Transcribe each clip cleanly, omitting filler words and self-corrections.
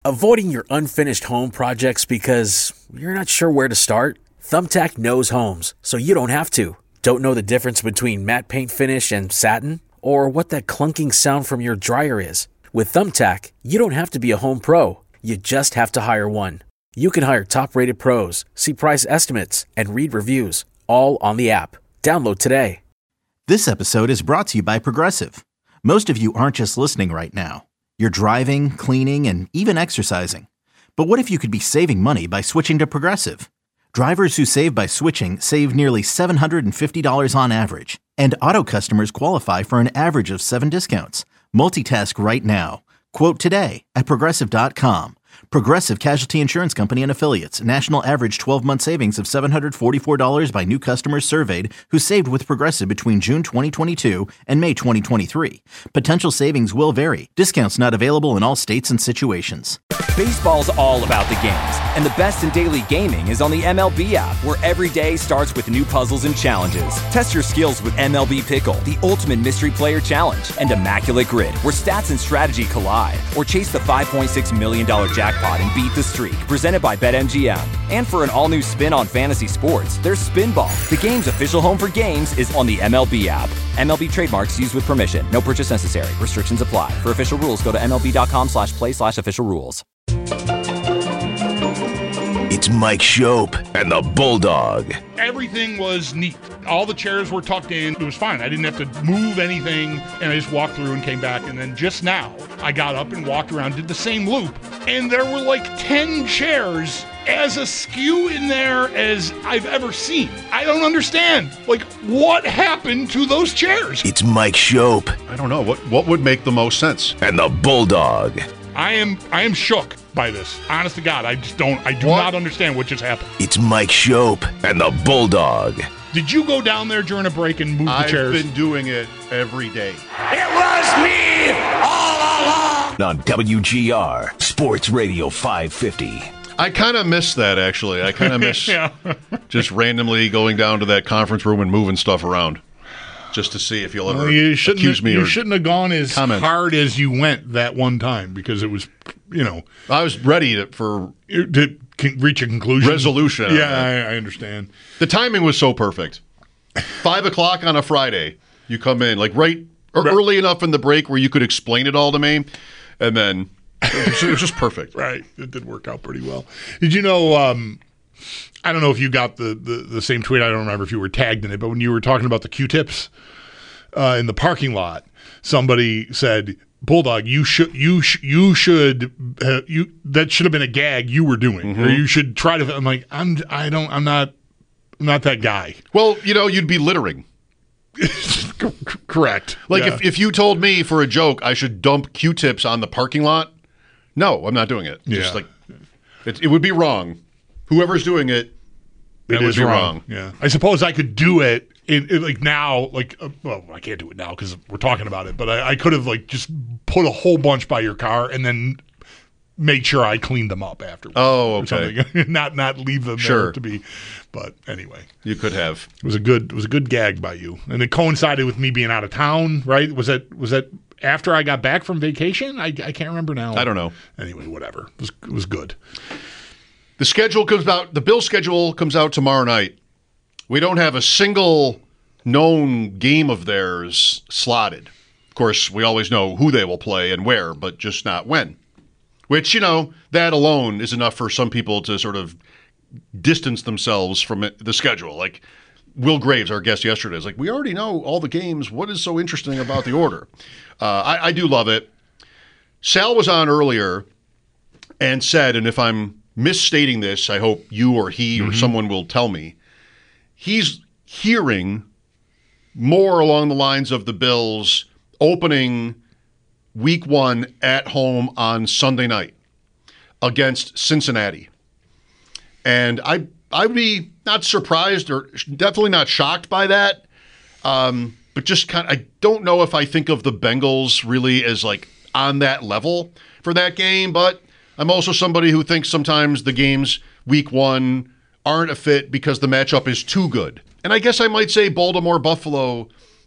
Avoiding your unfinished home projects because you're not sure where to start? Thumbtack knows homes, so you don't have to. Don't know the difference between matte paint finish and satin? Or what that clunking sound from your dryer is? With Thumbtack, you don't have to be a home pro. You just have to hire one. You can hire top-rated pros, see price estimates, and read reviews, all on the app. Download today. This episode is brought to you by Progressive. Most of you aren't just listening right now. You're driving, cleaning, and even exercising. But what if you could be saving money by switching to Progressive? Drivers who save by switching save nearly $750 on average. And auto customers qualify for an average of 7 discounts. Multitask right now. Quote today at Progressive.com. Progressive Casualty Insurance Company and Affiliates. National average 12-month savings of $744 by new customers surveyed who saved with Progressive between June 2022 and May 2023. Potential savings will vary. Discounts not available in all states and situations. Baseball's all about the games, and the best in daily gaming is on the MLB app, where every day starts with new puzzles and challenges. Test your skills with MLB Pickle, the ultimate mystery player challenge, and Immaculate Grid, where stats and strategy collide. Or chase the $5.6 million jackpot and beat the streak, presented by BetMGM. And for an all-new spin on fantasy sports, there's Spinball. The game's official home for games is on the MLB app. MLB trademarks used with permission. No purchase necessary. Restrictions apply. For official rules, go to MLB.com/play/official rules. It's Mike Shope and the Bulldog. Everything was neat. All the chairs were tucked in. It was fine. I didn't have to move anything, and I just walked through and came back. And then just now, I got up and walked around, did the same loop, and there were like 10 chairs as askew in there as I've ever seen. I don't understand. Like, what happened to those chairs? It's Mike Shope. I don't know. What would make the most sense? And the Bulldog. I am shook by this. Honest to God, I do not understand what just happened. It's Mike Shope and the Bulldog. Did you go down there during a break and move the chairs? I've been doing it every day. It was me all along. On WGR Sports Radio 550. I kind of miss that, actually. I kind of miss just randomly going down to that conference room and moving stuff around. Just to see if you'll ever accuse me. You shouldn't have gone as hard as you went that one time, because it was, I was ready to reach a conclusion. Resolution. Yeah, I understand. The timing was so perfect. 5 o'clock on a Friday, you come in, like early enough in the break where you could explain it all to me, and then it was just perfect. Right. It did work out pretty well. Did you know, I don't know if you got the same tweet. I don't remember if you were tagged in it, but when you were talking about the Q-tips in the parking lot, somebody said, "Bulldog, that should have been a gag you were doing, or you should try to." I'm like, I'm not that guy. Well, you'd be littering. Correct. Like if you told me for a joke I should dump Q-tips on the parking lot, no, I'm not doing it. Just like it would be wrong. Whoever's doing it, it would be wrong. Yeah, I suppose I could do it now. Well, I can't do it now because we're talking about it. But I could have just put a whole bunch by your car and then made sure I cleaned them up afterwards. Oh, okay. not leave them there to be. But anyway, you could have. It was a good gag by you, and it coincided with me being out of town. Right? Was that after I got back from vacation? I can't remember now. I don't know. Anyway, whatever. It was good. The schedule comes out. The Bills schedule comes out tomorrow night. We don't have a single known game of theirs slotted. Of course, we always know who they will play and where, but just not when. Which, that alone is enough for some people to sort of distance themselves from the schedule. Like Will Graves, our guest yesterday, is like, we already know all the games. What is so interesting about the order? I do love it. Sal was on earlier and said, and if I'm misstating this, I hope you or he or someone will tell me, he's hearing more along the lines of the Bills opening week 1 at home on Sunday night against Cincinnati. And I'd be not surprised or definitely not shocked by that, but just I don't know if I think of the Bengals really as on that level for that game, but I'm also somebody who thinks sometimes the games week 1 aren't a fit because the matchup is too good. And I guess I might say Baltimore-Buffalo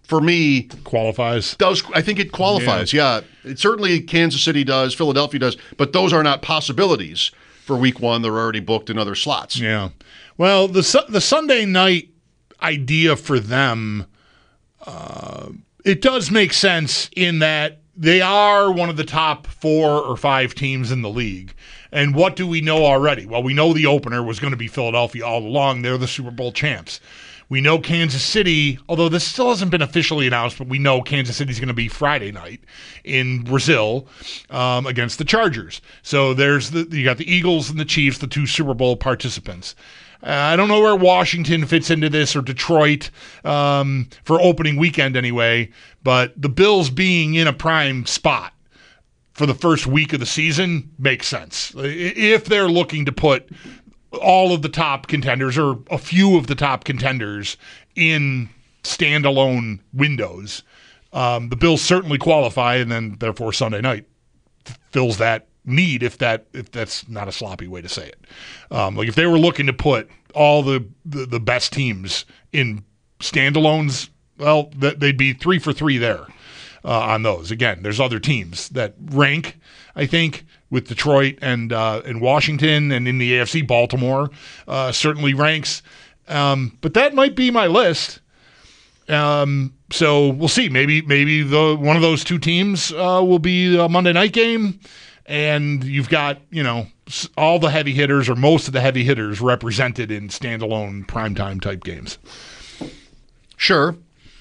for me, qualifies. I think it qualifies, yeah. It certainly Kansas City does, Philadelphia does, but those are not possibilities for week one. They're already booked in other slots. Yeah. Well, the Sunday night idea for them, it does make sense in that they are one of the top 4 or 5 teams in the league. And what do we know already? Well, we know the opener was going to be Philadelphia all along. They're the Super Bowl champs. We know Kansas City, although this still hasn't been officially announced, but we know Kansas City's going to be Friday night in Brazil against the Chargers. So you got the Eagles and the Chiefs, the 2 Super Bowl participants. I don't know where Washington fits into this, or Detroit for opening weekend anyway, but the Bills being in a prime spot for the first week of the season makes sense. If they're looking to put all of the top contenders or a few of the top contenders in standalone windows, the Bills certainly qualify, and then therefore Sunday night fills that need, if that's not a sloppy way to say it. Like if they were looking to put all the best teams in standalones, well, they'd be 3 for 3 there on those. Again, there's other teams that rank, I think, with Detroit and Washington, and in the AFC, Baltimore certainly ranks. But that might be my list. So we'll see. Maybe one of those 2 teams will be a Monday night game, and you've got all the heavy hitters, or most of the heavy hitters, represented in standalone primetime type games. Sure.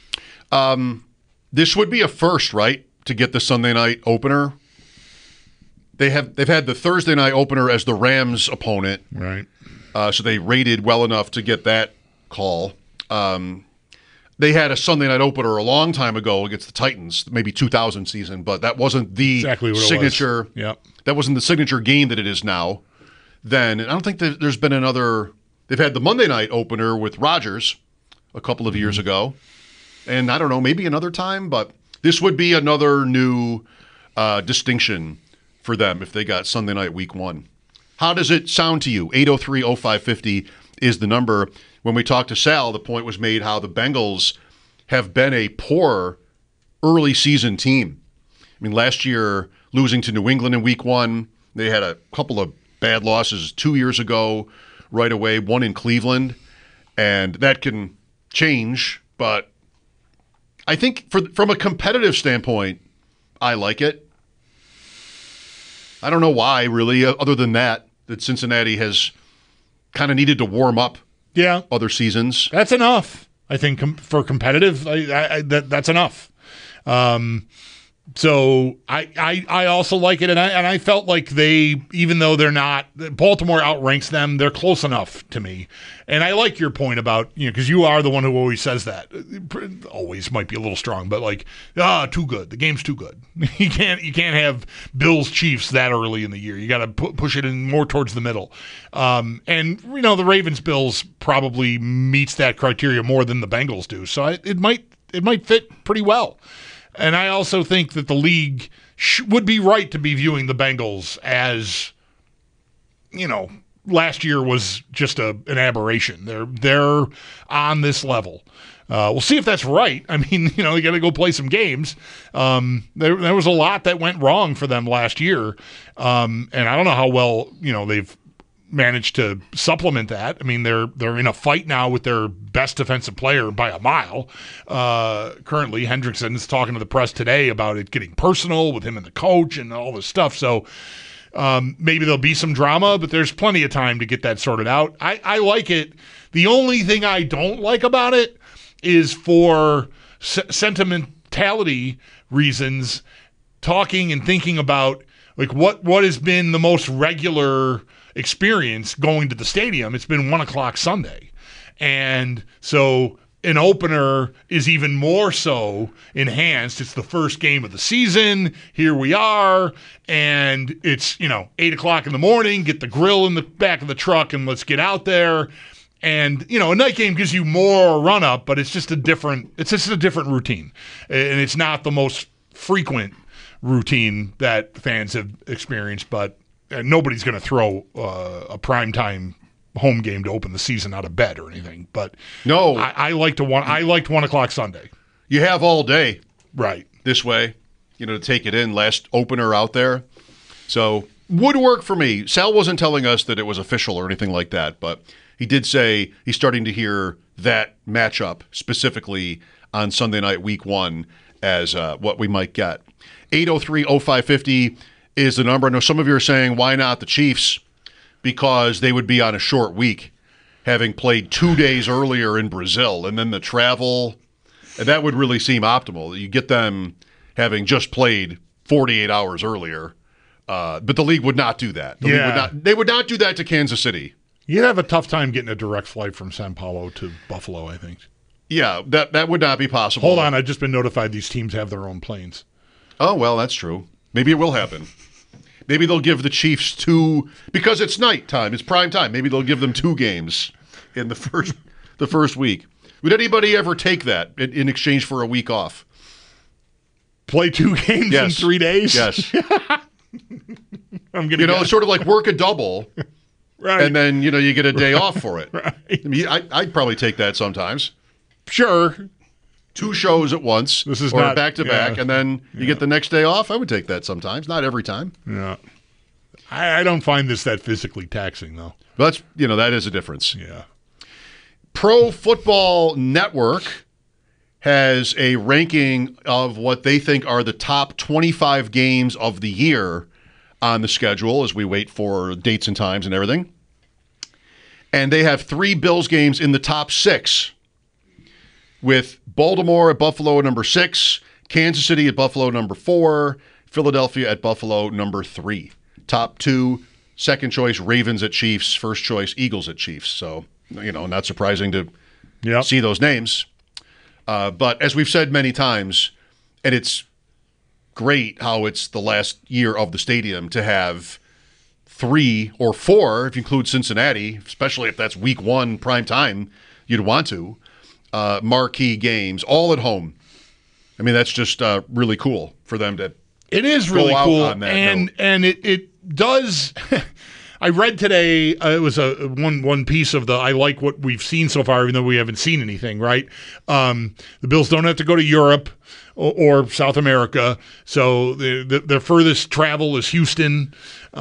This would be a first, right, to get the Sunday night opener. They've had the Thursday night opener as the Rams opponent, right? So they rated well enough to get that call. They had a Sunday night opener a long time ago against the Titans, maybe 2000 season, but that wasn't the signature. Yep. That wasn't the signature game that it is now. Then, and I don't think there's been another. They've had the Monday night opener with Rodgers a couple of years ago, and I don't know, maybe another time, but this would be another new distinction for them if they got Sunday night week one. How does it sound to you? 803-0550 is the number. When we talked to Sal, the point was made how the Bengals have been a poor early season team. I mean, last year, losing to New England in week one, they had a couple of bad losses 2 years ago right away, one in Cleveland, and that can change, but I think from a competitive standpoint, I like it. I don't know why, really, other than that Cincinnati has kind of needed to warm up other seasons. That's enough, I think, for competitive. That's enough. So I also like it, and I felt like they, even though they're not, Baltimore outranks them, they're close enough to me. And I like your point about, because you are the one who always says that. Always might be a little strong, but like, too good. The game's too good. You can't have Bills Chiefs that early in the year. You got to push it in more towards the middle. And the Ravens Bills probably meets that criteria more than the Bengals do. So it might fit pretty well. And I also think that the league would be right to be viewing the Bengals as, last year was just an aberration. They're on this level. We'll see if that's right. I mean, they got to go play some games. There was a lot that went wrong for them last year, and I don't know how well they've managed to supplement that. I mean, they're in a fight now with their best defensive player by a mile. Currently, Hendrickson is talking to the press today about it getting personal with him and the coach and all this stuff. So maybe there'll be some drama, but there's plenty of time to get that sorted out. I like it. The only thing I don't like about it is for sentimentality reasons, talking and thinking about like what has been the most regular experience going to the stadium. It's been 1:00 Sunday. And so an opener is even more so enhanced. It's the first game of the season. Here we are. And it's, 8:00 in the morning, get the grill in the back of the truck and let's get out there. And, a night game gives you more run up, but it's just a different routine. And it's not the most frequent routine that fans have experienced, but nobody's going to throw a primetime home game to open the season out of bed or anything. But no, I liked 1:00 Sunday. you have all day Right. this way, to take it in. Last opener out there. So would work for me. Sal wasn't telling us that it was official or anything like that, but he did say he's starting to hear that matchup specifically on Sunday night, week 1, as what we might get. 803-0550 is the number. I know some of you are saying, why not the Chiefs? Because they would be on a short week, having played 2 days earlier in Brazil, and then the travel, and that would really seem optimal. You get them having just played 48 hours earlier, but the league would not do that. They would not do that to Kansas City. You'd have a tough time getting a direct flight from Sao Paulo to Buffalo, I think. Yeah, that would not be possible. Hold on, I've just been notified these teams have their own planes. Oh, well, that's true. Maybe it will happen. Maybe they'll give the Chiefs 2, because it's nighttime, it's prime time. Maybe they'll give them 2 games in the first week. Would anybody ever take that in exchange for a week off? Play 2 games in 3 days? Yes. I'm gonna it's sort of like work a double, right? And then you get a day off for it. Right. I mean, I'd probably take that sometimes. Sure. 2 shows at once, this is or not back to back, and then you get the next day off. I would take that sometimes, not every time. Yeah, I don't find this that physically taxing though. But that is a difference. Yeah. Pro Football Network has a ranking of what they think are the top 25 games of the year on the schedule as we wait for dates and times and everything. And they have 3 Bills games in the top 6, with Baltimore at Buffalo at number 6, Kansas City at Buffalo number 4, Philadelphia at Buffalo number 3. Top 2, second choice, Ravens at Chiefs, first choice, Eagles at Chiefs. So, not surprising to see those names. But as we've said many times, and it's great how it's the last year of the stadium to have 3 or 4, if you include Cincinnati, especially if that's week 1 prime time, you'd want to, marquee games, all at home. I mean, that's just really cool for them to It is really cool, and it does. I read today, it was one piece of I like what we've seen so far, even though we haven't seen anything, right? The Bills don't have to go to Europe or South America, so their furthest travel is Houston,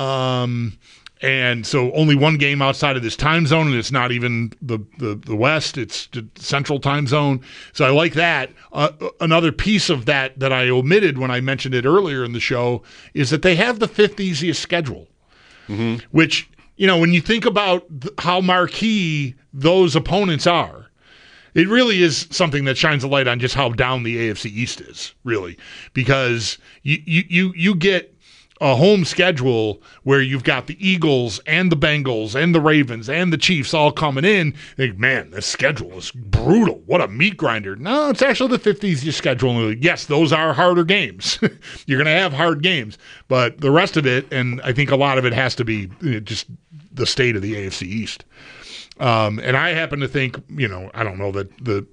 and so only 1 game outside of this time zone, and it's not even the West, it's the Central time zone. So I like that. Another piece of that I omitted when I mentioned it earlier in the show is that they have the 5th easiest schedule. Mm-hmm. Which, when you think about how marquee those opponents are, it really is something that shines a light on just how down the AFC East is, really. Because you get a home schedule where you've got the Eagles and the Bengals and the Ravens and the Chiefs all coming in. Think, man, this schedule is brutal. What a meat grinder. No, it's actually the 5th easiest schedule. Yes, those are harder games. You're going to have hard games. But the rest of it, and I think a lot of it has to be just the state of the AFC East. And I happen to think, I don't know that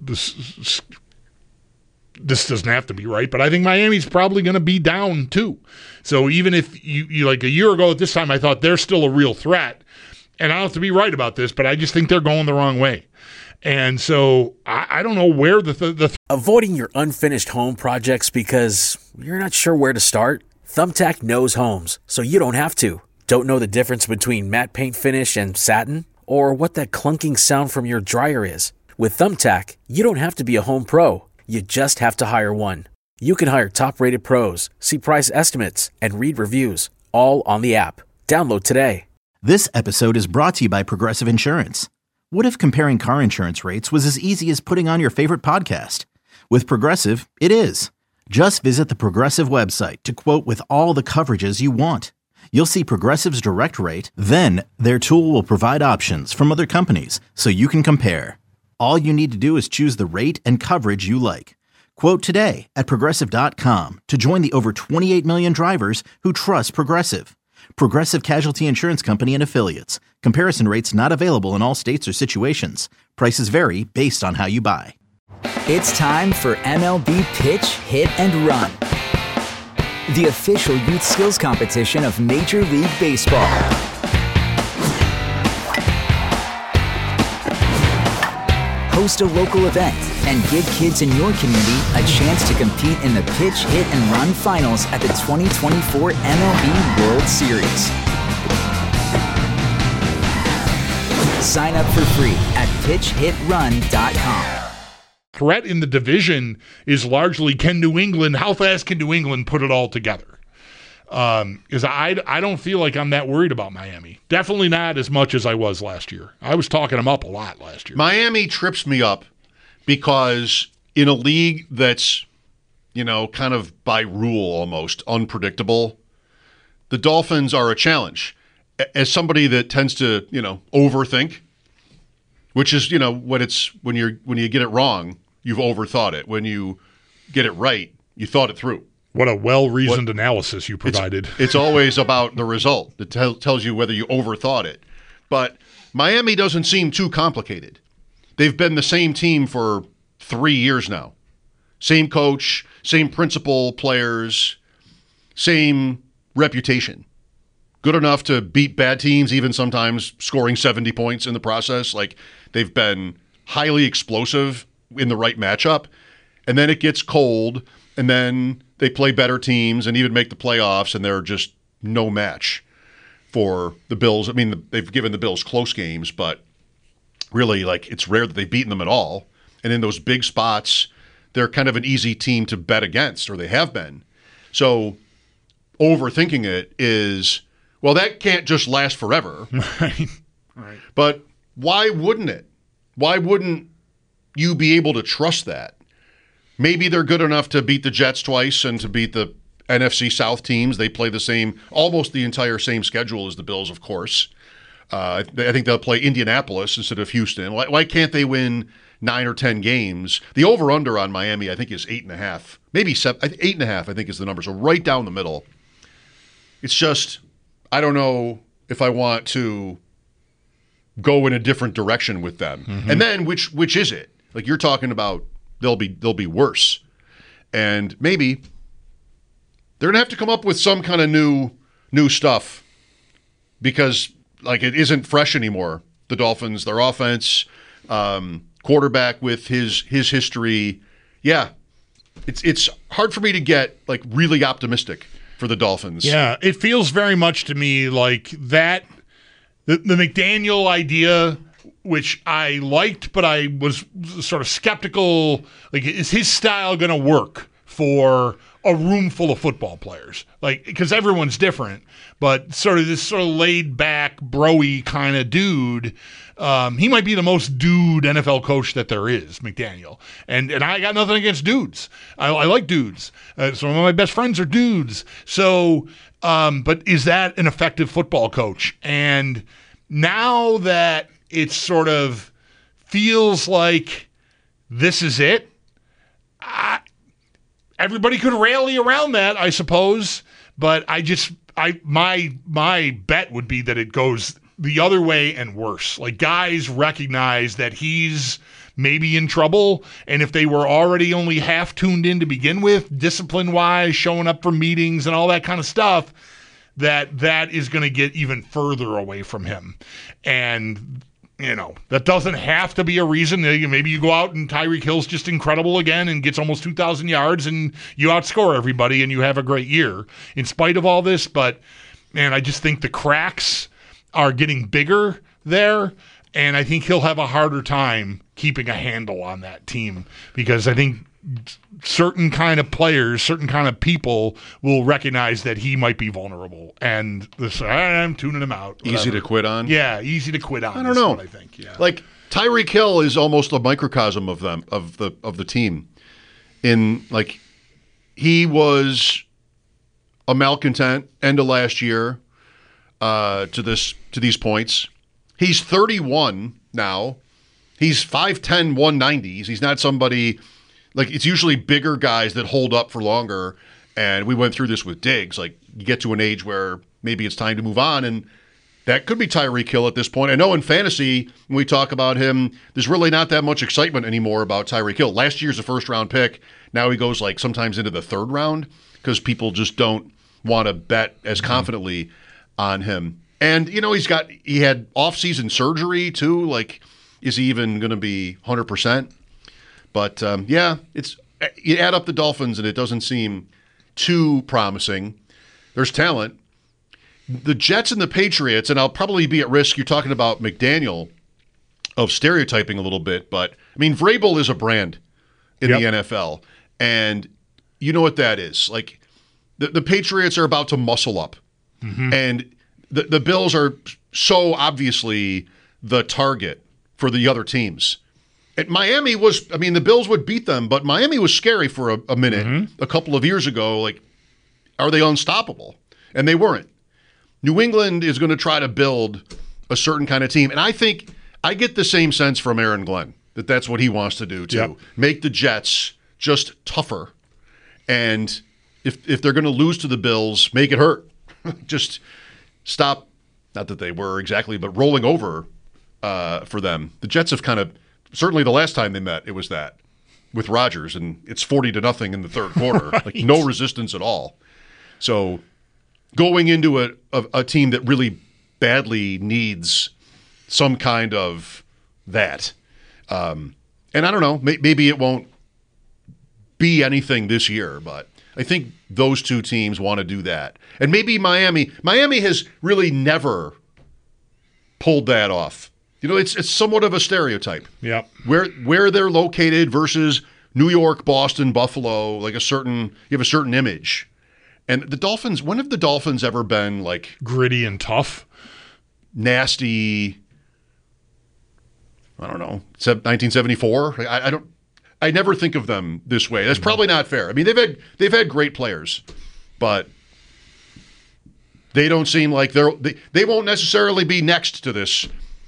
this doesn't have to be right, but I think Miami's probably going to be down too. So even if you like a year ago at this time, I thought they're still a real threat, and I don't have to be right about this, but I just think they're going the wrong way. And so I don't know where Avoiding your unfinished home projects because you're not sure where to start? Thumbtack knows homes, so you don't have to. Don't know the difference between matte paint finish and satin? Or what that clunking sound from your dryer is? With Thumbtack, you don't have to be a home pro. You just have to hire one. You can hire top-rated pros, see price estimates, and read reviews, all on the app. Download today. This episode is brought to you by Progressive Insurance. What if comparing car insurance rates was as easy as putting on your favorite podcast? With Progressive, it is. Just visit the Progressive website to quote with all the coverages you want. You'll see Progressive's direct rate, then their tool will provide options from other companies so you can compare. All you need to do is choose the rate and coverage you like. Quote today at Progressive.com to join the over 28 million drivers who trust Progressive. Progressive Casualty Insurance Company and Affiliates. Comparison rates not available in all states or situations. Prices vary based on how you buy. It's time for MLB Pitch, Hit, and Run. The official youth skills competition of Major League Baseball. Host a local event, and give kids in your community a chance to compete in the Pitch, Hit, and Run Finals at the 2024 MLB World Series. Sign up for free at pitchhitrun.com. Threat in the division is largely, how fast can New England put it all together? Because I don't feel like I'm that worried about Miami. Definitely not as much as I was last year. I was talking them up a lot last year. Miami trips me up because in a league that's, kind of by rule almost unpredictable, the Dolphins are a challenge. As somebody that tends to, overthink, which is, when you get it wrong, you've overthought it. When you get it right, you thought it through. What a well-reasoned analysis you provided. It's always about the result. It tells you whether you overthought it. But Miami doesn't seem too complicated. They've been the same team for 3 years now. Same coach, same principal players, same reputation. Good enough to beat bad teams, even sometimes scoring 70 points in the process. Like, they've been highly explosive in the right matchup. And then it gets cold, and then they play better teams and even make the playoffs, and they're just no match for the Bills. I mean, they've given the Bills close games, but really, it's rare that they've beaten them at all. And in those big spots, they're kind of an easy team to bet against, or they have been. So overthinking it is, well, that can't just last forever. Right. But why wouldn't it? Why wouldn't you be able to trust that? Maybe they're good enough to beat the Jets twice and to beat the NFC South teams. They play almost the entire same schedule as the Bills, of course. I think they'll play Indianapolis instead of Houston. Why can't they win 9 or 10 games? The over-under on Miami, I think, is 8.5. Maybe 8.5, I think, is the number. So right down the middle. It's just, I don't know if I want to go in a different direction with them. Mm-hmm. And then which is it? Like, you're talking about they'll be worse. And maybe they're going to have to come up with some kind of new stuff because it isn't fresh anymore. The Dolphins, their offense, quarterback with his history. Yeah. It's hard for me to get really optimistic for the Dolphins. Yeah, it feels very much to me like that the McDaniel idea, which I liked, but I was sort of skeptical. Is his style going to work for a room full of football players? Because everyone's different, but this laid back, bro-y kind of dude. He might be the most dude NFL coach that there is, McDaniel. And I got nothing against dudes. I like dudes. Some of my best friends are dudes. So, but is that an effective football coach? And now that it sort of feels like this is it, everybody could rally around that, I suppose. But my bet would be that it goes the other way and worse. Guys recognize that he's maybe in trouble, and if they were already only half tuned in to begin with, discipline-wise, showing up for meetings and all that kind of stuff, that is going to get even further away from him. And that doesn't have to be a reason. Maybe you go out and Tyreek Hill's just incredible again and gets almost 2,000 yards and you outscore everybody and you have a great year in spite of all this. But, man, I just think the cracks are getting bigger there, and I think he'll have a harder time keeping a handle on that team because I think certain kind of players, certain kind of people will recognize that he might be vulnerable, and I'm tuning him out. Whatever. Easy to quit on? Yeah, easy to quit on. I don't know. What I think. Yeah. Tyreek Hill is almost a microcosm of them, of the team. He was a malcontent end of last year to these points. He's 31 now. He's 5'10", 190s. He's not somebody it's usually bigger guys that hold up for longer. And we went through this with Diggs. You get to an age where maybe it's time to move on, and that could be Tyreek Hill at this point. I know in fantasy, when we talk about him, there's really not that much excitement anymore about Tyreek Hill. Last year's a first-round pick. Now he goes sometimes into the third round because people just don't want to bet as confidently on him. And, he had off-season surgery too. Is he even going to be 100%? But, you add up the Dolphins, and it doesn't seem too promising. There's talent. The Jets and the Patriots, and I'll probably be at risk, you're talking about McDaniel, of stereotyping a little bit, but, Vrabel is a brand in the NFL, and you know what that is. Like, the Patriots are about to muscle up, and the Bills are so obviously the target for the other teams. And Miami was, the Bills would beat them, but Miami was scary for a minute a couple of years ago. Like, are they unstoppable? And they weren't. New England is going to try to build a certain kind of team. And I think I get the same sense from Aaron Glenn that that's what he wants to do, too. Yep. Make the Jets just tougher. And if they're going to lose to the Bills, make it hurt. Just stop, not that they were exactly, but rolling over for them. The Jets have kind of, certainly the last time they met, it was that with Rodgers, and it's 40-0 in the third quarter. Right. Like, no resistance at all. So going into a team that really badly needs some kind of that. And I don't know, maybe it won't be anything this year, but I think those two teams want to do that. And maybe Miami has really never pulled that off. It's somewhat of a stereotype. Yep. Where they're located versus New York, Boston, Buffalo, like you have a certain image. And the Dolphins, when have the Dolphins ever been like gritty and tough? Nasty, I don't know, 1974? I never think of them this way. That's probably not fair. They've had great players, but they don't seem like they won't necessarily be next to this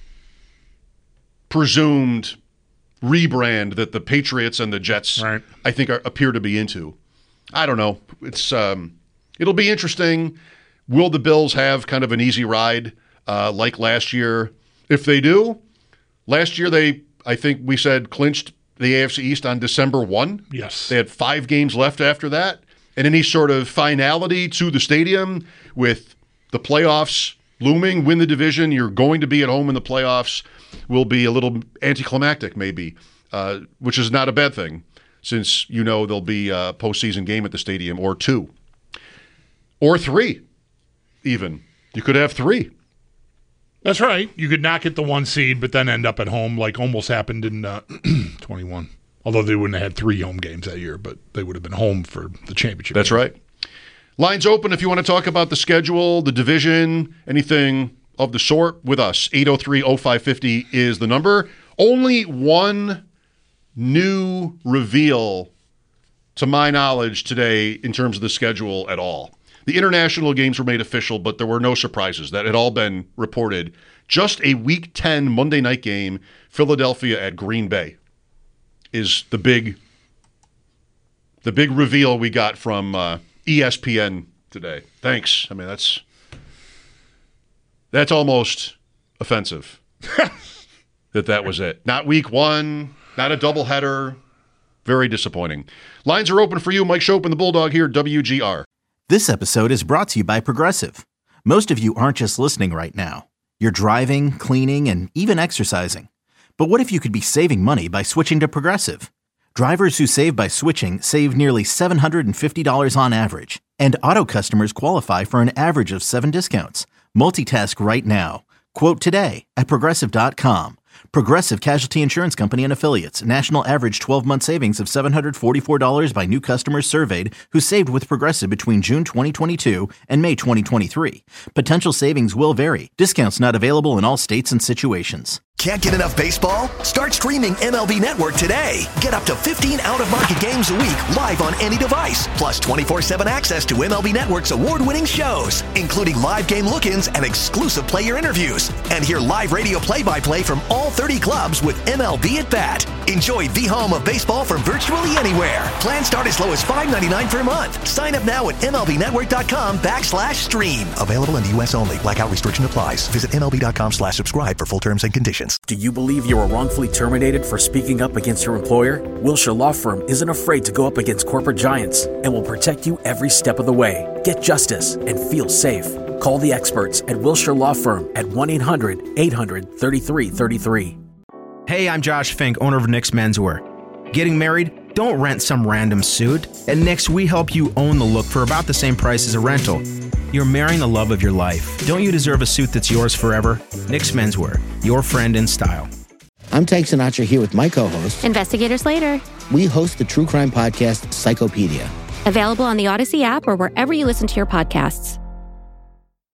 presumed rebrand that the Patriots and the Jets, right, I think appear to be into. I don't know. It's it'll be interesting. Will the Bills have kind of an easy ride like last year? If they do, last year I think we said clinched the AFC East on December 1. Yes. They had 5 games left after that. And any sort of finality to the stadium with the playoffs looming, win the division, you're going to be at home in the playoffs, will be a little anticlimactic maybe, which is not a bad thing since there'll be a postseason game at the stadium, or 2. Or 3 even. You could have 3. That's right. You could not get the 1 seed, but then end up at home, like almost happened in 21. Although they wouldn't have had 3 home games that year, but they would have been home for the championship. That's game. Right. Lines open if you want to talk about the schedule, the division, anything of the sort with us. 803-0550 is the number. Only one new reveal, to my knowledge, today in terms of the schedule at all. The international games were made official, but there were no surprises. That had all been reported. Just a Week 10 Monday night game, Philadelphia at Green Bay, is the big reveal we got from ESPN today. Thanks. That's almost offensive that was it. Not Week 1, not a doubleheader. Very disappointing. Lines are open for you. Mike Schopp and the Bulldog here at WGR. This episode is brought to you by Progressive. Most of you aren't just listening right now. You're driving, cleaning, and even exercising. But what if you could be saving money by switching to Progressive? Drivers who save by switching save nearly $750 on average. And auto customers qualify for an average of 7 discounts. Multitask right now. Quote today at Progressive.com. Progressive Casualty Insurance Company and Affiliates. National average 12-month savings of $744 by new customers surveyed who saved with Progressive between June 2022 and May 2023. Potential savings will vary. Discounts not available in all states and situations. Can't get enough baseball? Start streaming MLB Network today. Get up to 15 out-of-market games a week live on any device. Plus 24/7 access to MLB Network's award-winning shows, including live game look-ins and exclusive player interviews. And hear live radio play-by-play from all 30 clubs with MLB at Bat. Enjoy the home of baseball from virtually anywhere. Plans start as low as $5.99 per month. Sign up now at MLBnetwork.com/stream. Available in the U.S. only. Blackout restriction applies. Visit MLB.com/subscribe for full terms and conditions. Do you believe you were wrongfully terminated for speaking up against your employer? Wilshire Law Firm isn't afraid to go up against corporate giants and will protect you every step of the way. Get justice and feel safe. Call the experts at Wilshire Law Firm at 1-800-800-3333. Hey, I'm Josh Fink, owner of Nick's Menswear. Getting married? Don't rent some random suit. At Knix, we help you own the look for about the same price as a rental. You're marrying the love of your life. Don't you deserve a suit that's yours forever? Knix Menswear, your friend in style. I'm Tank Sinatra here with my co-host, Investigator Slater. We host the true crime podcast, Psychopedia. Available on the Odyssey app or wherever you listen to your podcasts.